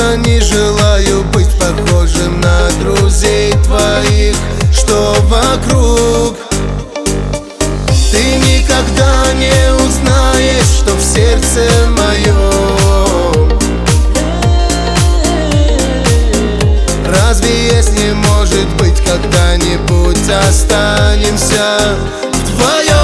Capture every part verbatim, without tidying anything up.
просто не желаю быть похожим на друзей твоих, что вокруг. Ты никогда не узнаешь, что в сердце моем. Разве если, может быть, когда-нибудь останемся вдвоем?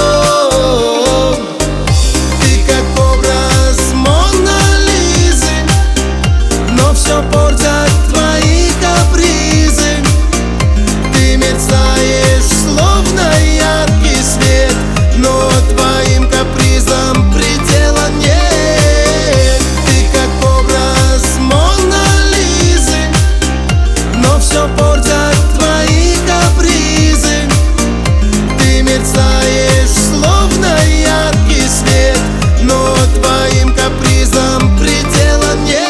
Ты как образ Мона Лизы, но все портят твои капризы. Ты мерцаешь, словно яркий свет, но твоим капризам предела нет. Ты как образ Мона Лизы, но все портят твои капризы. Ты мерцаешь, словно яркий свет, но твоим капризам предела нет.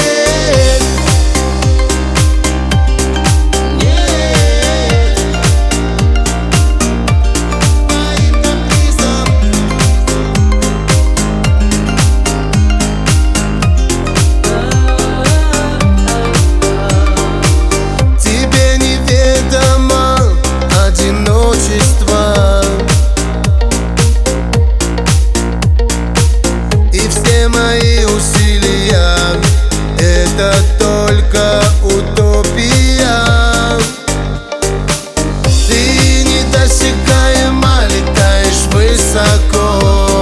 Нет. Твоим капризам. Тебе неведомо одиночество, и все мои усилия — это только утопия. Ты недосягаемо летаешь высоко,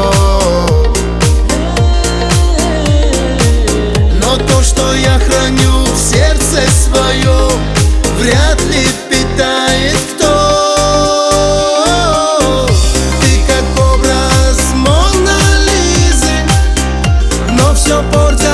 но то, что я храню в сердце своем, вряд ли питает кто. Ты как образ Мона Лизы, но все портят